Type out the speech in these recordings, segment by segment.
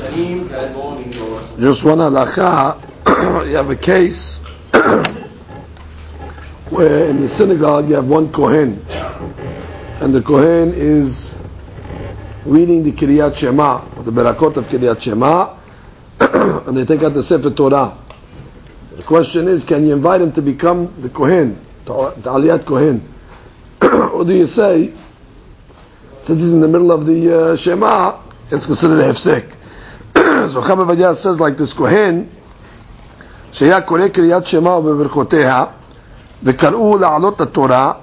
Just one halacha. You have a case where in the synagogue you have one kohen, and the kohen is reading the Kiryat Shema, or the Berakot of Kiryat Shema, and they take out the Sefer Torah. The question is, can you invite him to become the kohen, the Aliyat kohen? Or do you say, since he's in the middle of the Shema, it's considered a hefsek? So Chama Vadia says like this kohen, שהיה קורא קריאת שמע וברכותיה וקראו לעלות לתורה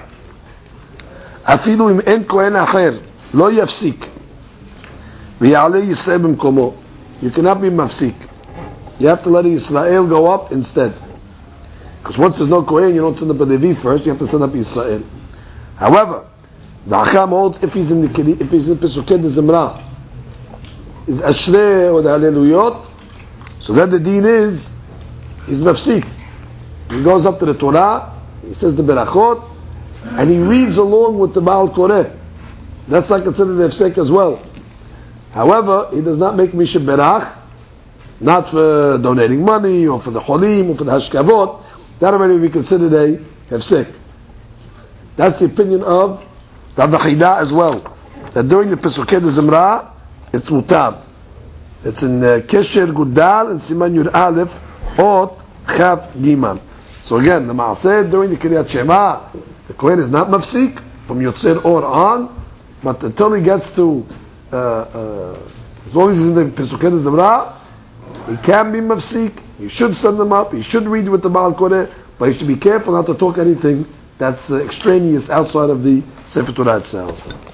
אפילו אם אין כהן אחר לא יפסיק ויעלה ישראל במקומו. You cannot be mafsik. You have to let Israel go up instead, because once there's no kohen, you don't send up a Levi first, you have to send up Israel. However, the Acham holds if he's in Pesukei de Zimra, is Ashrei or the Hallelujot, so then the deen is he's mafsik. He goes up to the Torah, he says the Berachot, and he reads along with the Baal Koreh. That's not considered a hefsek as well. However, he does not make Misha Berach, not for donating money or for the Cholim or for the Hashkavot. That already would be considered a hefsek. That's the opinion of the Chida as well, that during the Pesukei de Zimra it's mutab. It's in Kesher Gudal and Siman Yud Aleph Ot Chav Gimal. So again, the Maaseh during the Kiryat Shema, the Kohen is not mafsik from Yotzer Or on, but until he gets to as long as he's in the Pesukei de Zimra, he can be mafsik. He should send them up. He should read with the Baal Koreh, but he should be careful not to talk anything that's extraneous outside of the Sefer Torah itself.